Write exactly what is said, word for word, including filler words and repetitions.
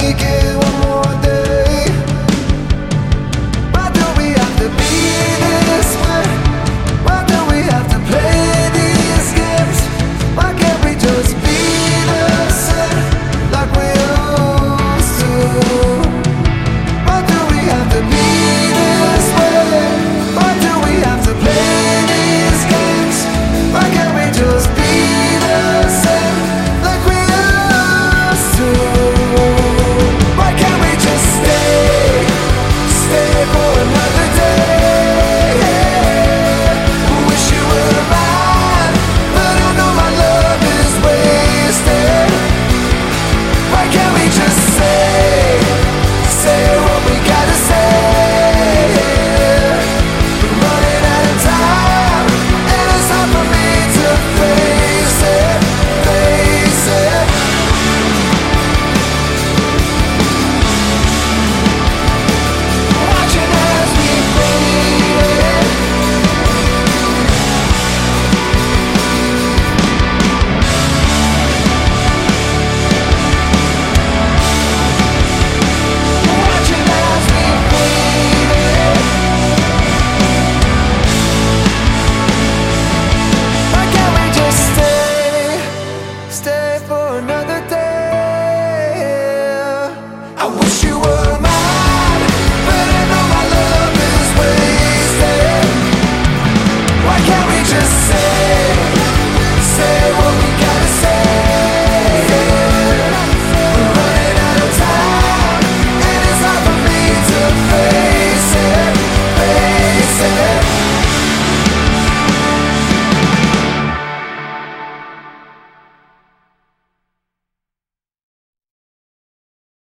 make it one more day? Why do we have to be this way? Why do we have to play these games? Why can't we just be the same like we used to? Why do we have to be this way? Why do we have to play these games? Why can't we just be the same like we used to? Why can't we just stay, stay for another day? I wish you were mine, but I know my love is wasted. Why can't we just